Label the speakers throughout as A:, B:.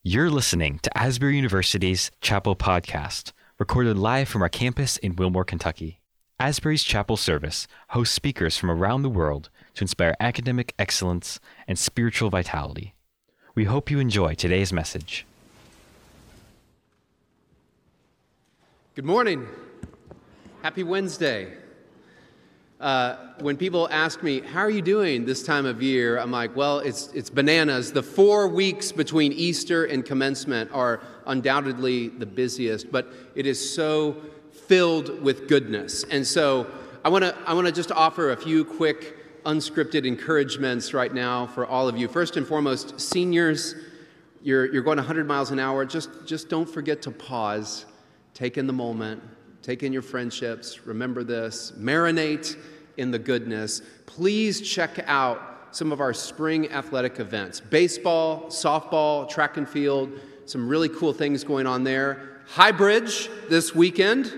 A: You're listening to Asbury University's Chapel Podcast, recorded live from our campus in Wilmore, Kentucky. Asbury's Chapel Service hosts speakers from around the world to inspire academic excellence and spiritual vitality. We hope you enjoy today's message.
B: Good morning. Happy Wednesday. When people ask me, how are you doing this time of year? I'm like, well, it's bananas. The 4 weeks between Easter and commencement are undoubtedly the busiest, but it is so filled with goodness. And so I want to just offer a few quick unscripted encouragements right now for all of you. First and foremost, seniors, you're going 100 miles an hour. Just don't forget to pause, take in the moment, take in your friendships, remember this, marinate in the goodness. Please check out some of our spring athletic events. Baseball, softball, track and field, some really cool things going on there. High Bridge this weekend.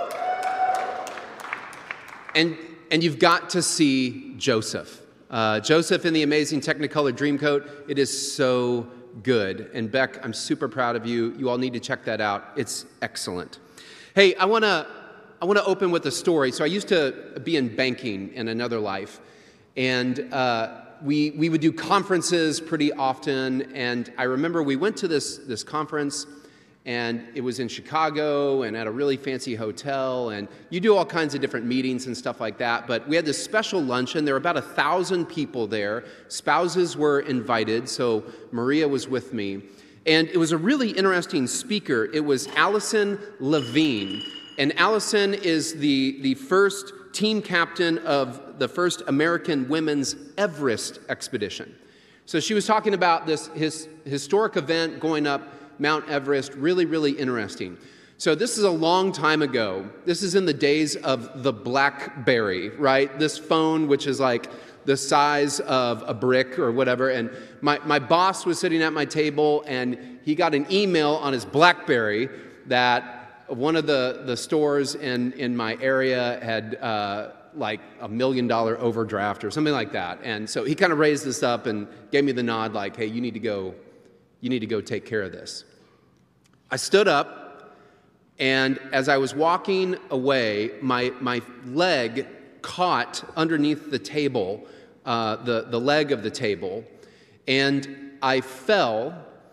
B: And you've got to see Joseph. Joseph in the amazing Technicolor Dreamcoat. It is so good. And Beck, I'm super proud of you. You all need to check that out. It's excellent. Hey, I want to open with a story. So I used to be in banking in another life, and we would do conferences pretty often. And I remember we went to this conference, and it was in Chicago and at a really fancy hotel. And you do all kinds of different meetings and stuff like that. But we had this special luncheon. There were about 1,000 people there. Spouses were invited, so Maria was with me. And it was a really interesting speaker. It was Allison Levine. And Allison is the first team captain of the first American women's Everest expedition. So she was talking about this historic event going up Mount Everest, really, really interesting. So this is a long time ago. This is in the days of the BlackBerry, right? This phone, which is like the size of a brick or whatever. And my boss was sitting at my table, and he got an email on his BlackBerry that one of the stores in my area had like $1 million overdraft or something like that. And so he kind of raised this up and gave me the nod like, hey, you need to go take care of this. I stood up, and as I was walking away, my leg caught underneath the table, the leg of the table, and I fell,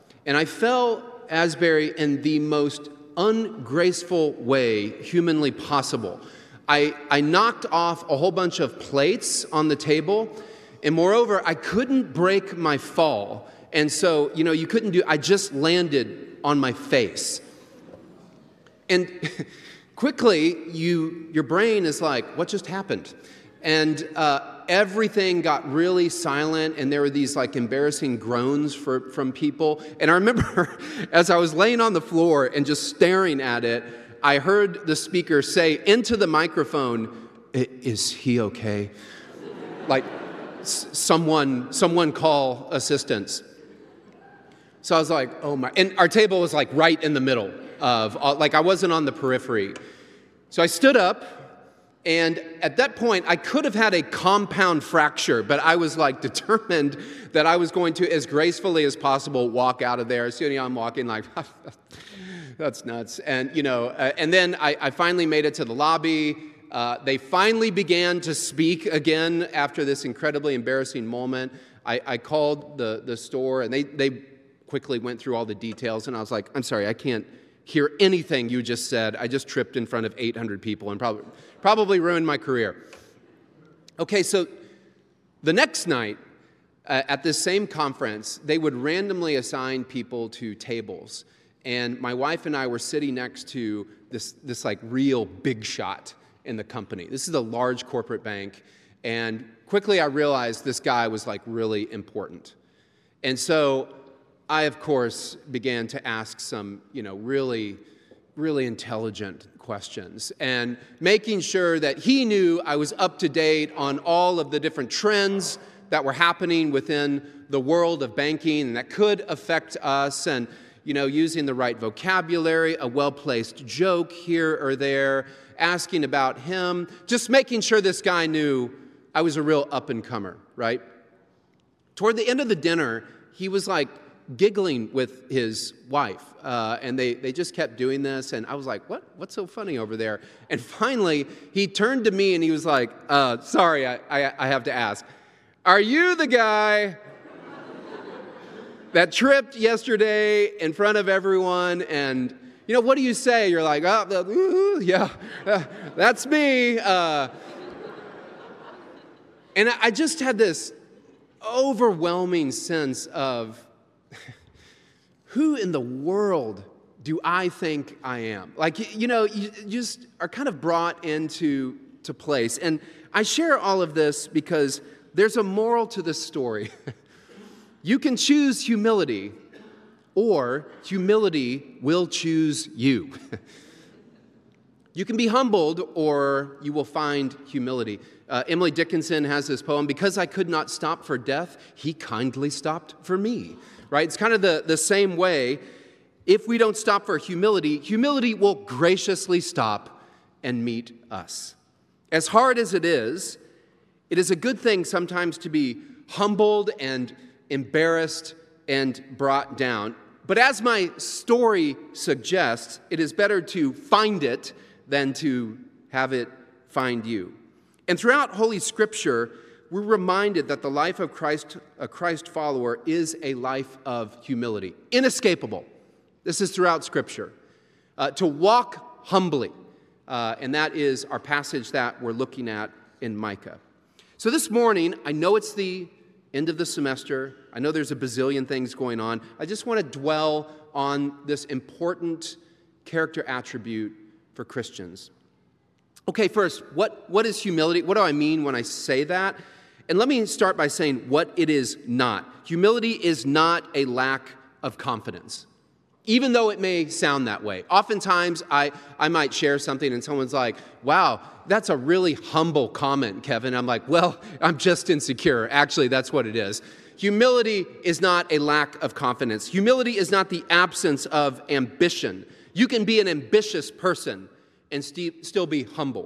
B: Asbury, in the most ungraceful way humanly possible. I knocked off a whole bunch of plates on the table, and moreover, I couldn't break my fall. And so, you couldn't I just landed on my face. And quickly, your brain is like, what just happened? And everything got really silent, and there were these like embarrassing groans from people. And I remember as I was laying on the floor and just staring at it, I heard the speaker say into the microphone, "Is he okay?" Like someone call assistance. So I was like, oh my, and our table was like right in the middle of, like I wasn't on the periphery. So I stood up, and at that point, I could have had a compound fracture, but I was like determined that I was going to, as gracefully as possible, walk out of there. So, I'm walking like, that's nuts. And, and then I finally made it to the lobby. They finally began to speak again after this incredibly embarrassing moment. I called the store, and they quickly went through all the details, and I was like, I'm sorry, I can't hear anything you just said. I just tripped in front of 800 people and probably ruined my career. Okay, so the next night at this same conference, they would randomly assign people to tables, and my wife and I were sitting next to this like real big shot in the company. This is a large corporate bank, and quickly I realized this guy was like really important. And so I, of course, began to ask some, really, really intelligent questions, and making sure that he knew I was up to date on all of the different trends that were happening within the world of banking and that could affect us, and, using the right vocabulary, a well-placed joke here or there, asking about him, just making sure this guy knew I was a real up-and-comer, right? Toward the end of the dinner, he was like giggling with his wife, and they just kept doing this, and I was like, what's so funny over there? And finally, he turned to me and he was like, sorry, I have to ask, are you the guy that tripped yesterday in front of everyone? And, what do you say? You're like, yeah, that's me. And I just had this overwhelming sense of, who in the world do I think I am? Like, you just are kind of brought into place. And I share all of this because there's a moral to this story. You can choose humility, or humility will choose you. You can be humbled, or you will find humility. Emily Dickinson has this poem, because I could not stop for death, he kindly stopped for me. Right? It's kind of the same way. If we don't stop for humility, humility will graciously stop and meet us. As hard as it is a good thing sometimes to be humbled and embarrassed and brought down. But as my story suggests, it is better to find it than to have it find you. And throughout Holy Scripture, we're reminded that the life of Christ, a Christ follower, is a life of humility. Inescapable. This is throughout Scripture. To walk humbly. And that is our passage that we're looking at in Micah. So this morning, I know it's the end of the semester. I know there's a bazillion things going on. I just want to dwell on this important character attribute for Christians. Okay, first, what is humility? What do I mean when I say that? And let me start by saying what it is not. Humility is not a lack of confidence, even though it may sound that way. Oftentimes, I might share something and someone's like, wow, that's a really humble comment, Kevin. I'm like, well, I'm just insecure. Actually, that's what it is. Humility is not a lack of confidence. Humility is not the absence of ambition. You can be an ambitious person and still be humble.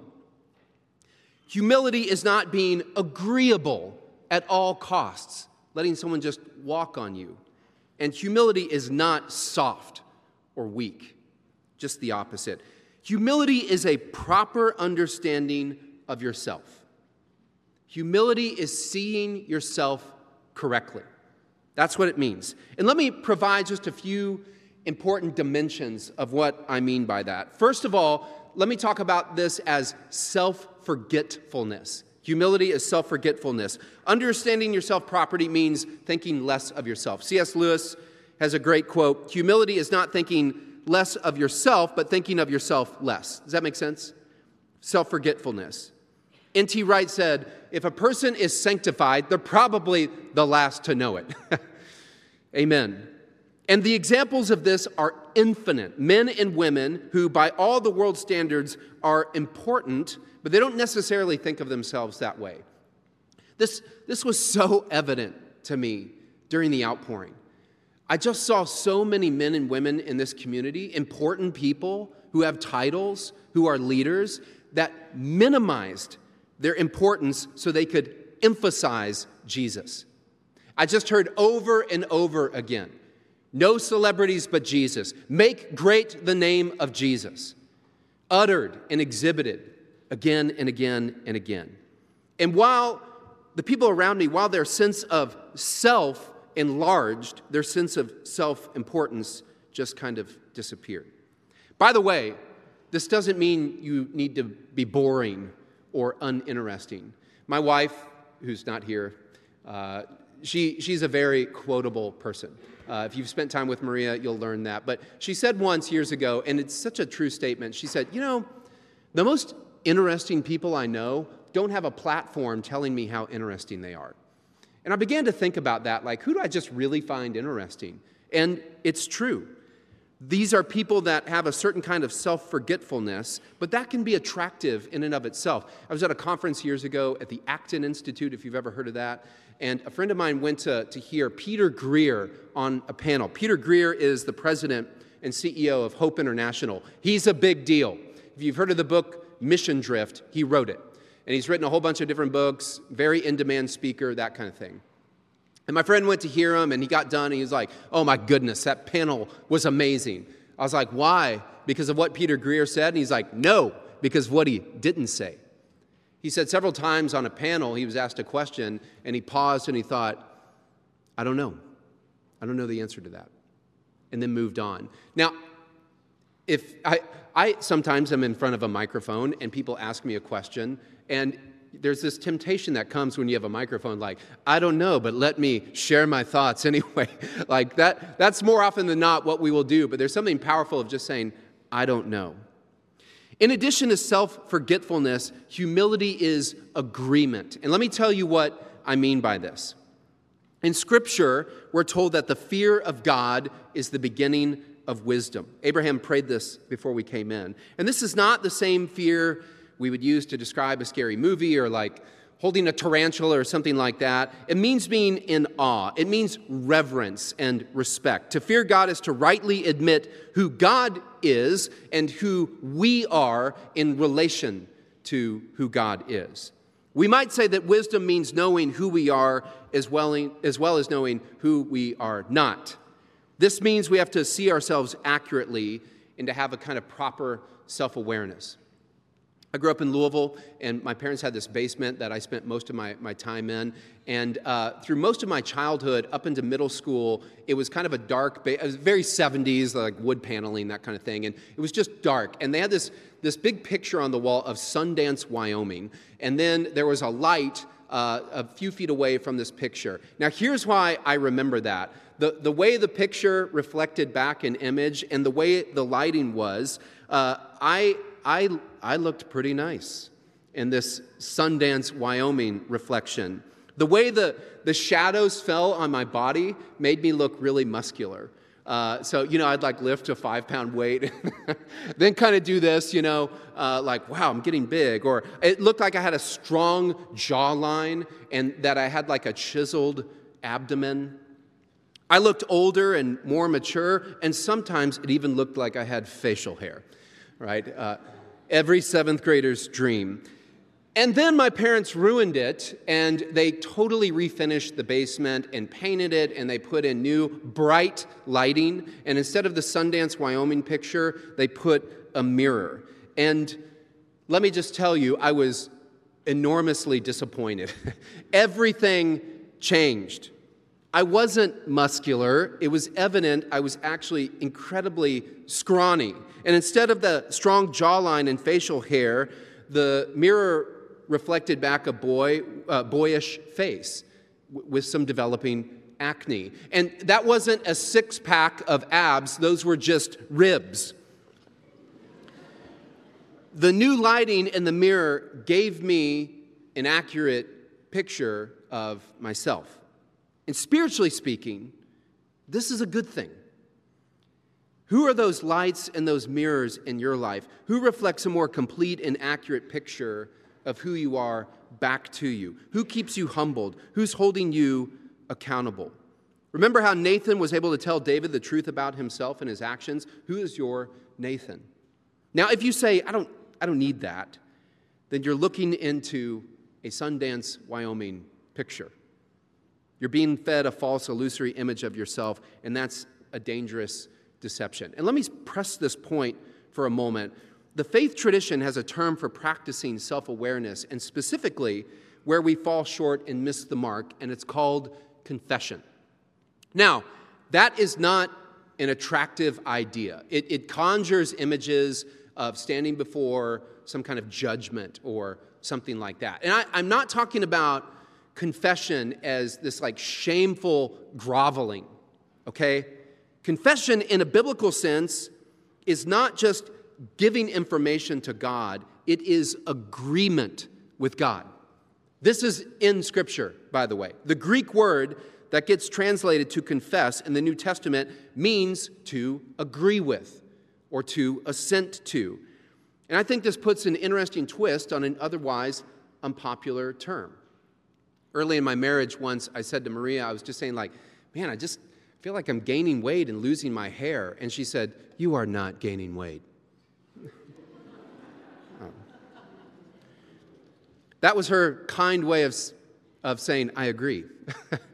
B: Humility is not being agreeable at all costs, letting someone just walk on you. And humility is not soft or weak, just the opposite. Humility is a proper understanding of yourself. Humility is seeing yourself correctly. That's what it means. And let me provide just a few important dimensions of what I mean by that. First of all, let me talk about this as self-forgetfulness. Humility is self-forgetfulness. Understanding yourself properly means thinking less of yourself. C.S. Lewis has a great quote, humility is not thinking less of yourself, but thinking of yourself less. Does that make sense? Self-forgetfulness. N.T. Wright said, if a person is sanctified, they're probably the last to know it. Amen. And the examples of this are infinite. Men and women who, by all the world's standards, are important, but they don't necessarily think of themselves that way. This was so evident to me during the outpouring. I just saw so many men and women in this community, important people who have titles, who are leaders, that minimized their importance so they could emphasize Jesus. I just heard over and over again, no celebrities but Jesus. Make great the name of Jesus. Uttered and exhibited again and again and again. And while the people around me, while their sense of self enlarged, their sense of self-importance just kind of disappeared. By the way, this doesn't mean you need to be boring or uninteresting. My wife, who's not here, she's a very quotable person. If you've spent time with Maria, you'll learn that. But she said once years ago, and it's such a true statement, she said, the most interesting people I know don't have a platform telling me how interesting they are. And I began to think about that, like, who do I just really find interesting? And it's true. These are people that have a certain kind of self-forgetfulness, but that can be attractive in and of itself. I was at a conference years ago at the Acton Institute, if you've ever heard of that, and a friend of mine went to hear Peter Greer on a panel. Peter Greer is the president and CEO of Hope International. He's a big deal. If you've heard of the book Mission Drift, he wrote it. And he's written a whole bunch of different books, very in-demand speaker, that kind of thing. And my friend went to hear him, and he got done, and he was like, oh my goodness, that panel was amazing. I was like, why? Because of what Peter Greer said? And he's like, no, because of what he didn't say. He said several times on a panel, he was asked a question, and he paused and he thought, I don't know. I don't know the answer to that. And then moved on. Now, if I sometimes am in front of a microphone and people ask me a question, and there's this temptation that comes when you have a microphone, like, I don't know, but let me share my thoughts anyway. Like that's more often than not what we will do, but there's something powerful of just saying, I don't know. In addition to self-forgetfulness, humility is agreement. And let me tell you what I mean by this. In Scripture, we're told that the fear of God is the beginning of wisdom. Abraham prayed this before we came in. And this is not the same fear we would use to describe a scary movie or like holding a tarantula or something like that. It means being in awe. It means reverence and respect. To fear God is to rightly admit who God is and who we are in relation to who God is. We might say that wisdom means knowing who we are as well as knowing who we are not. This means we have to see ourselves accurately and to have a kind of proper self-awareness. I grew up in Louisville, and my parents had this basement that I spent most of my time in. And through most of my childhood, up into middle school, it was kind of a dark, it was very 70s, like wood paneling, that kind of thing. And it was just dark. And they had this big picture on the wall of Sundance, Wyoming. And then there was a light a few feet away from this picture. Now, here's why I remember that. The way the picture reflected back an image and the way the lighting was, I looked pretty nice in this Sundance, Wyoming reflection. The way the shadows fell on my body made me look really muscular. So, I'd like lift a 5-pound weight, then kind of do this, like, wow, I'm getting big. Or it looked like I had a strong jawline and that I had like a chiseled abdomen. I looked older and more mature, and sometimes it even looked like I had facial hair, right? Every 7th grader's dream. And then my parents ruined it, and they totally refinished the basement and painted it, and they put in new bright lighting. And instead of the Sundance, Wyoming picture, they put a mirror. And let me just tell you, I was enormously disappointed. Everything changed. I wasn't muscular. It was evident I was actually incredibly scrawny. And instead of the strong jawline and facial hair, the mirror reflected back a boyish face with some developing acne. And that wasn't a 6-pack of abs. Those were just ribs. The new lighting in the mirror gave me an accurate picture of myself. And spiritually speaking, this is a good thing. Who are those lights and those mirrors in your life? Who reflects a more complete and accurate picture of who you are back to you? Who keeps you humbled? Who's holding you accountable? Remember how Nathan was able to tell David the truth about himself and his actions? Who is your Nathan? Now, if you say, I don't need that, then you're looking into a Sundance, Wyoming picture. You're being fed a false, illusory image of yourself, and that's a dangerous deception. And let me press this point for a moment. The faith tradition has a term for practicing self-awareness, and specifically where we fall short and miss the mark, and it's called confession. Now, that is not an attractive idea. It conjures images of standing before some kind of judgment or something like that. And I'm not talking about confession as this like shameful groveling, okay? Confession in a biblical sense is not just giving information to God, it is agreement with God. This is in Scripture, by the way. The Greek word that gets translated to confess in the New Testament means to agree with or to assent to. And I think this puts an interesting twist on an otherwise unpopular term. Early in my marriage once, I said to Maria, I was just saying like, man, I just feel like I'm gaining weight and losing my hair. And she said, you are not gaining weight. That was her kind way of saying, I agree.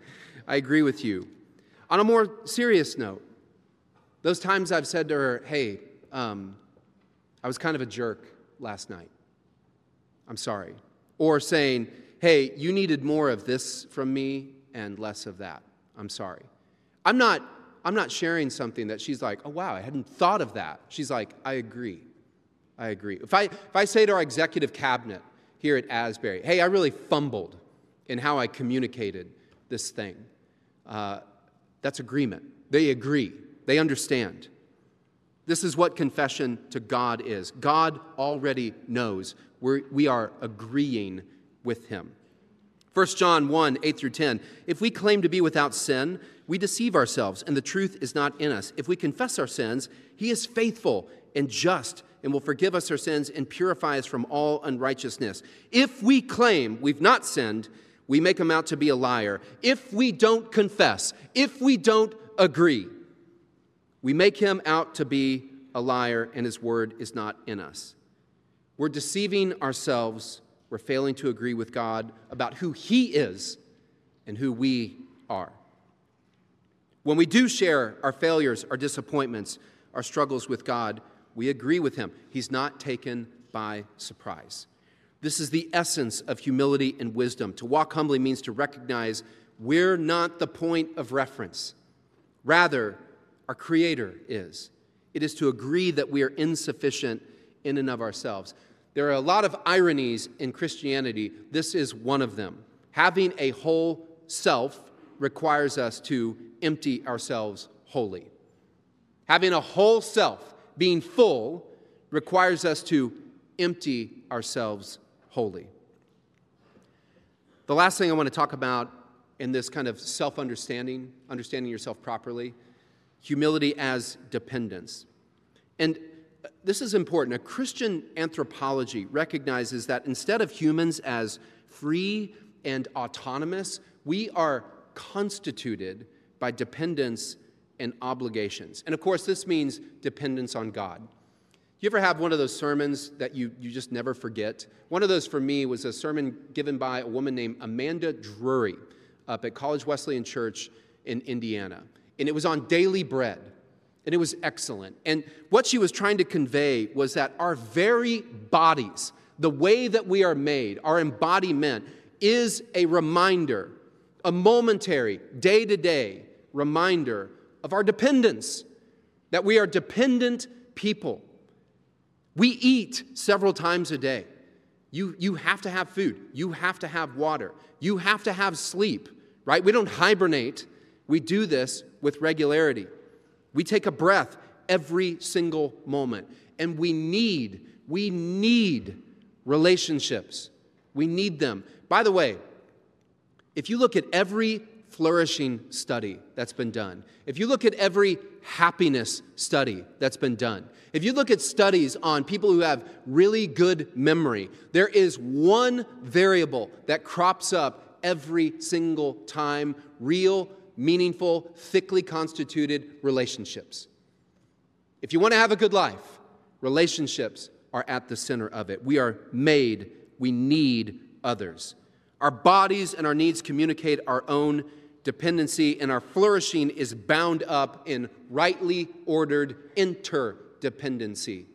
B: I agree with you. On a more serious note, those times I've said to her, hey, I was kind of a jerk last night. I'm sorry. Or saying, hey, you needed more of this from me and less of that. I'm sorry. I'm not sharing something that she's like, oh, wow, I hadn't thought of that. She's like, I agree. If I say to our executive cabinet here at Asbury, hey, I really fumbled in how I communicated this thing, that's agreement. They agree. They understand. This is what confession to God is. God already knows. We are agreeing with him. 1 John 1, 8 through 10, if we claim to be without sin, we deceive ourselves, and the truth is not in us. If we confess our sins, he is faithful and just and will forgive us our sins and purify us from all unrighteousness. If we claim we've not sinned, we make him out to be a liar. If we don't confess, if we don't agree, we make him out to be a liar, and his word is not in us. We're deceiving ourselves. We're failing to agree with God about who he is and who we are. When we do share our failures, our disappointments, our struggles with God, we agree with him. He's not taken by surprise. This is the essence of humility and wisdom. To walk humbly means to recognize we're not the point of reference. Rather, our Creator is. It is to agree that we are insufficient in and of ourselves. There are a lot of ironies in Christianity. This is one of them. Having a whole self requires us to empty ourselves wholly. Having a whole self, being full, requires us to empty ourselves wholly. The last thing I want to talk about in this kind of self-understanding, understanding yourself properly, humility as dependence. And this is important. A Christian anthropology recognizes that instead of humans as free and autonomous, we are constituted by dependence and obligations. And of course, this means dependence on God. You ever have one of those sermons that you just never forget? One of those for me was a sermon given by a woman named Amanda Drury up at College Wesleyan Church in Indiana. And it was on daily bread. And it was excellent. And what she was trying to convey was that our very bodies, the way that we are made, our embodiment, is a reminder, a momentary, day-to-day reminder of our dependence, that we are dependent people. We eat several times a day. You have to have food. You have to have water. You have to have sleep, right? We don't hibernate. We do this with regularity. We take a breath every single moment. And we need relationships. We need them. By the way, if you look at every flourishing study that's been done, if you look at every happiness study that's been done, if you look at studies on people who have really good memory, there is one variable that crops up every single time: real, meaningful, thickly constituted relationships. If you want to have a good life, relationships are at the center of it. We are made, we need others. Our bodies and our needs communicate our own dependency, and our flourishing is bound up in rightly ordered interdependency.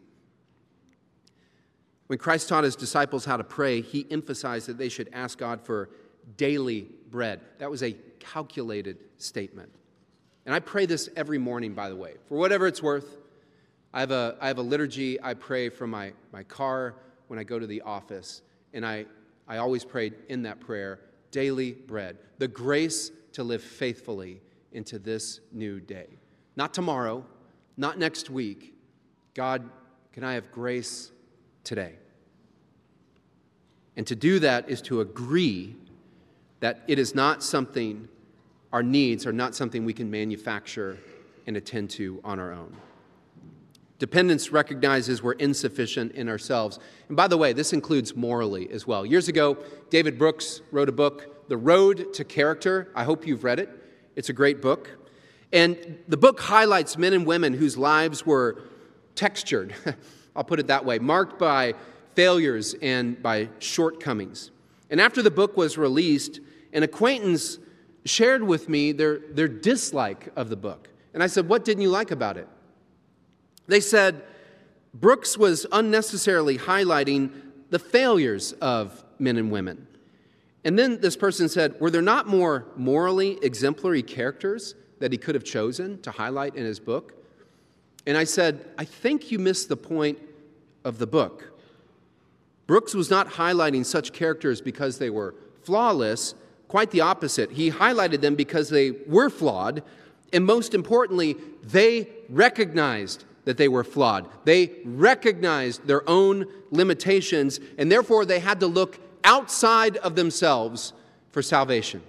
B: When Christ taught his disciples how to pray, he emphasized that they should ask God for daily bread. That was a calculated statement. And I pray this every morning, by the way. For whatever it's worth, I have a liturgy I pray from my car when I go to the office. And I always pray in that prayer, daily bread, the grace to live faithfully into this new day. Not tomorrow, not next week. God, can I have grace today? And to do that is to agree that it is not something, our needs are not something we can manufacture and attend to on our own. Dependence recognizes we're insufficient in ourselves. And by the way, this includes morally as well. Years ago, David Brooks wrote a book, The Road to Character. I hope you've read it. It's a great book. And the book highlights men and women whose lives were textured, I'll put it that way, marked by failures and by shortcomings. And after the book was released, an acquaintance shared with me their dislike of the book. And I said, what didn't you like about it? They said, Brooks was unnecessarily highlighting the failures of men and women. And then this person said, were there not more morally exemplary characters that he could have chosen to highlight in his book? And I said, I think you missed the point of the book. Brooks was not highlighting such characters because they were flawless. Quite the opposite. He highlighted them because they were flawed, and most importantly, they recognized that they were flawed. They recognized their own limitations, and therefore they had to look outside of themselves for salvation.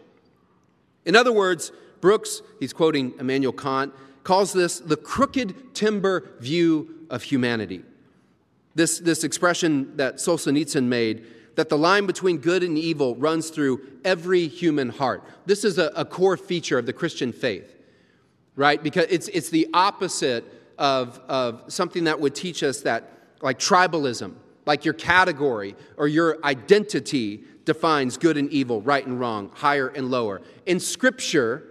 B: In other words, Brooks, he's quoting Immanuel Kant, calls this the crooked timber view of humanity. This expression that Solzhenitsyn made, that the line between good and evil runs through every human heart. This is a core feature of the Christian faith, right? Because it's the opposite of something that would teach us that, like tribalism, like your category or your identity defines good and evil, right and wrong, higher and lower. In Scripture,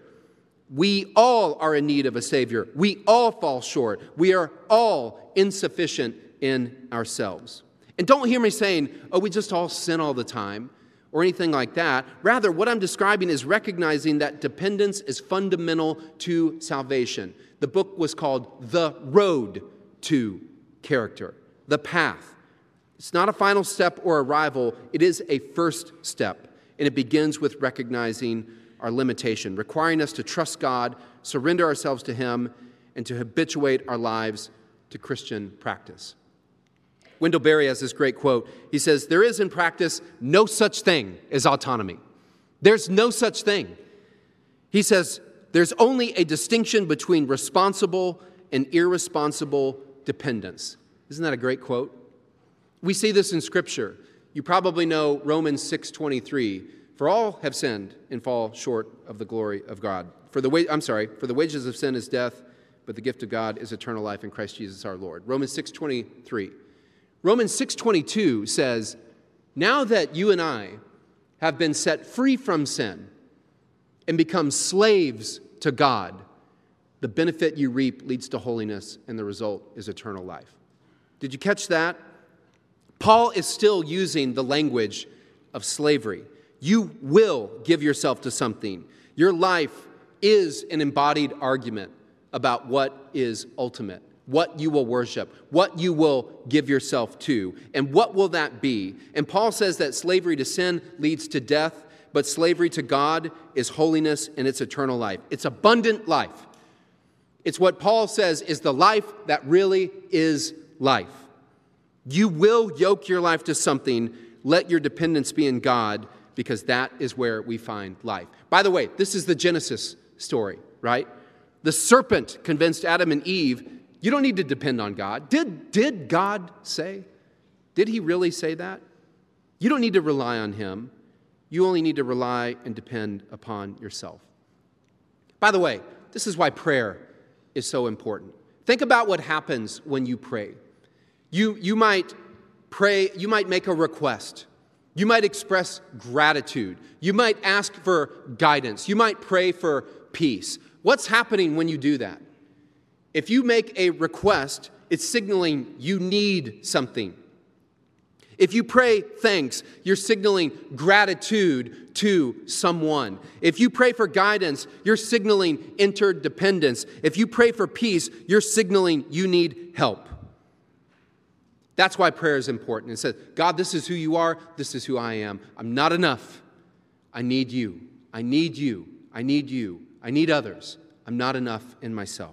B: we all are in need of a Savior. We all fall short. We are all insufficient in ourselves. And don't hear me saying, oh, we just all sin all the time or anything like that. Rather, what I'm describing is recognizing that dependence is fundamental to salvation. The book was called The Road to Character, the path. It's not a final step or arrival. It is a first step, and it begins with recognizing our limitation, requiring us to trust God, surrender ourselves to Him, and to habituate our lives to Christian practice. Wendell Berry has this great quote. He says, there is in practice no such thing as autonomy. There's no such thing. He says, there's only a distinction between responsible and irresponsible dependence. Isn't that a great quote? We see this in Scripture. You probably know Romans 6:23. For all have sinned and fall short of the glory of God. For the wages of sin is death, but the gift of God is eternal life in Christ Jesus our Lord. Romans 6:23. Romans 6:22 says, now that you and I have been set free from sin and become slaves to God, the benefit you reap leads to holiness, and the result is eternal life. Did you catch that? Paul is still using the language of slavery. You will give yourself to something. Your life is an embodied argument about what is ultimate, what you will worship, what you will give yourself to, and what will that be? And Paul says that slavery to sin leads to death, but slavery to God is holiness and it's eternal life. It's abundant life. It's what Paul says is the life that really is life. You will yoke your life to something. Let your dependence be in God, because that is where we find life. By the way, this is the Genesis story, right? The serpent convinced Adam and Eve, you don't need to depend on God. Did God say? Did He really say that? You don't need to rely on Him. You only need to rely and depend upon yourself. By the way, this is why prayer is so important. Think about what happens when you pray. You might pray, you might make a request. You might express gratitude. You might ask for guidance. You might pray for peace. What's happening when you do that? If you make a request, it's signaling you need something. If you pray thanks, you're signaling gratitude to someone. If you pray for guidance, you're signaling interdependence. If you pray for peace, you're signaling you need help. That's why prayer is important. It says, God, this is who you are. This is who I am. I'm not enough. I need you. I need you. I need you. I need others. I'm not enough in myself.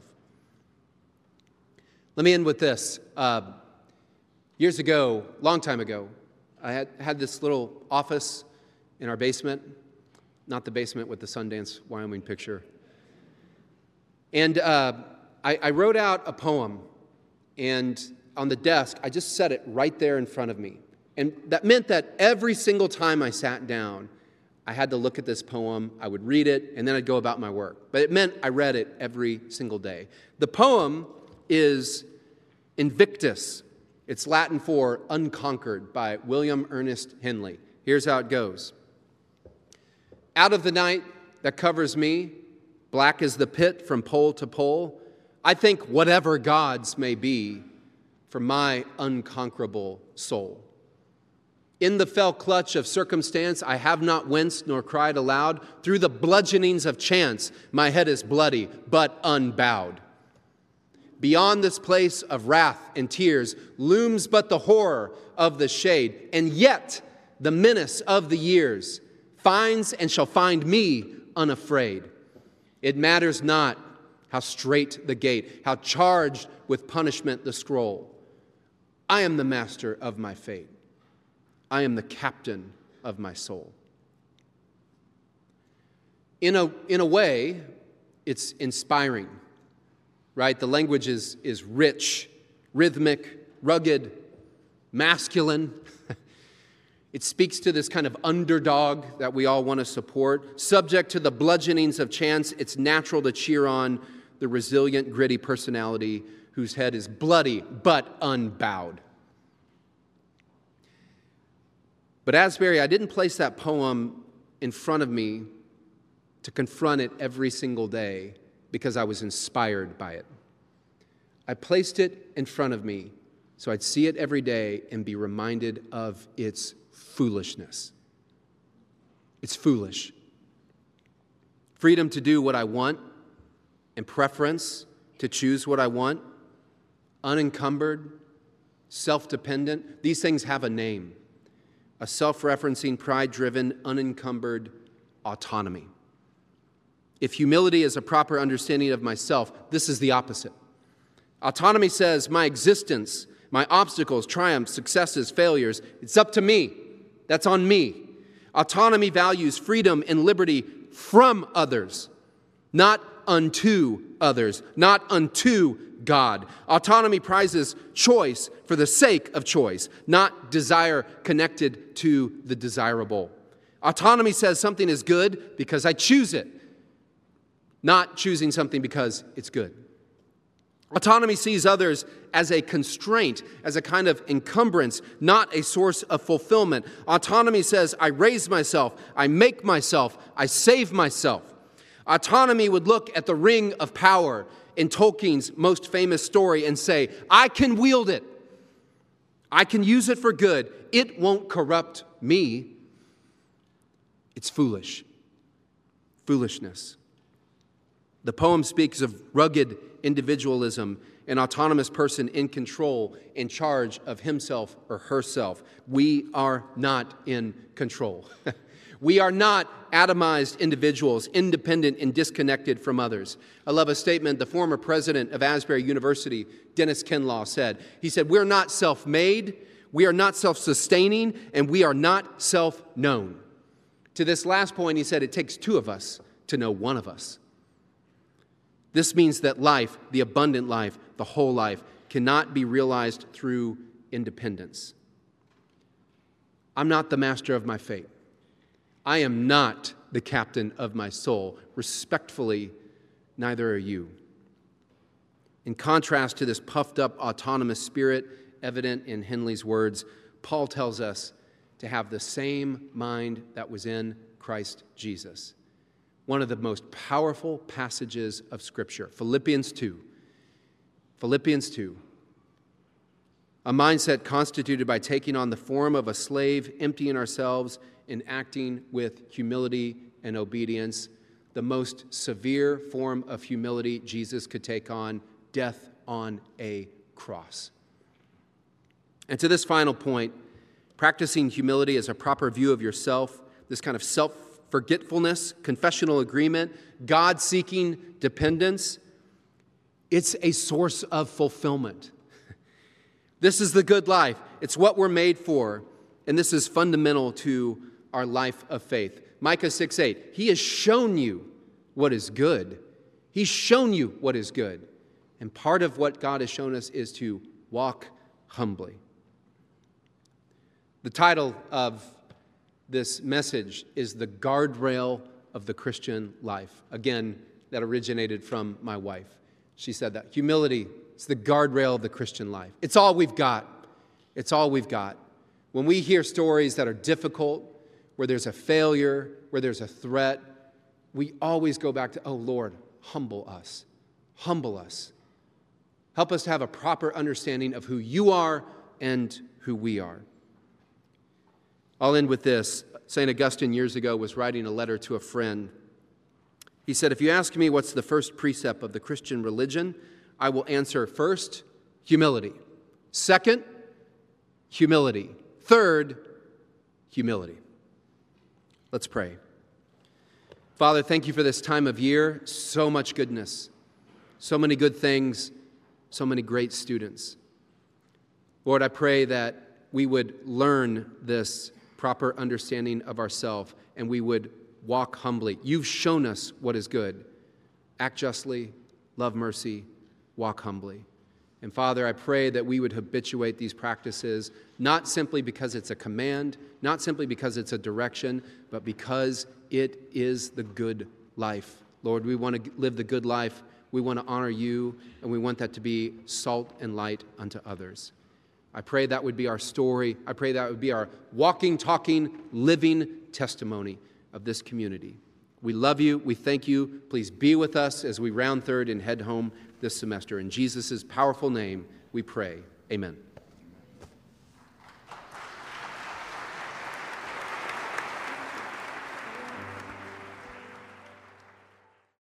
B: Let me end with this. Years ago, long time ago, I had this little office in our basement. Not the basement with the Sundance, Wyoming picture. And I wrote out a poem, and on the desk, I just set it right there in front of me. And that meant that every single time I sat down, I had to look at this poem, I would read it, and then I'd go about my work. But it meant I read it every single day. The poem is Invictus. It's Latin for unconquered, by William Ernest Henley. Here's how it goes. Out of the night that covers me, black as the pit from pole to pole. I think whatever gods may be for my unconquerable soul. In the fell clutch of circumstance, I have not winced nor cried aloud. Through the bludgeonings of chance, my head is bloody, but unbowed. Beyond this place of wrath and tears looms but the horror of the shade, and yet the menace of the years finds and shall find me unafraid. It matters not how strait the gate, how charged with punishment the scroll. I am the master of my fate. I am the captain of my soul. In a way, it's inspiring, right? The language is rich, rhythmic, rugged, masculine. It speaks to this kind of underdog that we all want to support. Subject to the bludgeonings of chance, it's natural to cheer on the resilient, gritty personality whose head is bloody but unbowed. But Asbury, I didn't place that poem in front of me to confront it every single day because I was inspired by it. I placed it in front of me so I'd see it every day and be reminded of its foolishness. It's foolish. Freedom to do what I want and preference to choose what I want, unencumbered, self-dependent. These things have a name. A self-referencing, pride-driven, unencumbered autonomy. If humility is a proper understanding of myself, this is the opposite. Autonomy says my existence, my obstacles, triumphs, successes, failures, it's up to me. That's on me. Autonomy values freedom and liberty from others, not unto others, not unto God. Autonomy prizes choice for the sake of choice, not desire connected to the desirable. Autonomy says something is good because I choose it, not choosing something because it's good. Autonomy sees others as a constraint, as a kind of encumbrance, not a source of fulfillment. Autonomy says, I raise myself, I make myself, I save myself. Autonomy would look at the ring of power in Tolkien's most famous story and say, I can wield it. I can use it for good. It won't corrupt me. It's foolish. Foolishness. The poem speaks of rugged individualism, an autonomous person in control, in charge of himself or herself. We are not in control. We are not atomized individuals, independent and disconnected from others. I love a statement the former president of Asbury University, Dennis Kinlaw, said. He said, we're not self-made, we are not self-sustaining, and we are not self-known. To this last point, he said, it takes two of us to know one of us. This means that life, the abundant life, the whole life, cannot be realized through independence. I'm not the master of my fate. I am not the captain of my soul. Respectfully, neither are you. In contrast to this puffed up autonomous spirit evident in Henley's words, Paul tells us to have the same mind that was in Christ Jesus. One of the most powerful passages of Scripture, Philippians 2. Philippians 2. A mindset constituted by taking on the form of a slave, emptying ourselves, and acting with humility and obedience, the most severe form of humility Jesus could take on, death on a cross. And to this final point, practicing humility as a proper view of yourself, this kind of self-forgetfulness, confessional agreement, God-seeking dependence, it's a source of fulfillment. This is the good life. It's what we're made for, and this is fundamental to our life of faith. Micah 6:8, He has shown you what is good. He's shown you what is good. And part of what God has shown us is to walk humbly. The title of this message is The Guardrail of the Christian Life. Again, that originated from my wife. She said that. Humility is the guardrail of the Christian life. It's all we've got. It's all we've got. When we hear stories that are difficult, where there's a failure, where there's a threat, we always go back to, oh Lord, humble us. Humble us. Help us to have a proper understanding of who you are and who we are. I'll end with this. St. Augustine years ago was writing a letter to a friend. He said, if you ask me what's the first precept of the Christian religion, I will answer first, humility. Second, humility. Third, humility. Let's pray. Father, thank you for this time of year. So much goodness, so many good things, so many great students. Lord, I pray that we would learn this proper understanding of ourselves and we would walk humbly. You've shown us what is good. Act justly, love mercy, walk humbly. And Father, I pray that we would habituate these practices, not simply because it's a command, not simply because it's a direction, but because it is the good life. Lord, we want to live the good life. We want to honor you, and we want that to be salt and light unto others. I pray that would be our story. I pray that would be our walking, talking, living testimony of this community. We love you. We thank you. Please be with us as we round third and head home this semester. In Jesus' powerful name, we pray. Amen.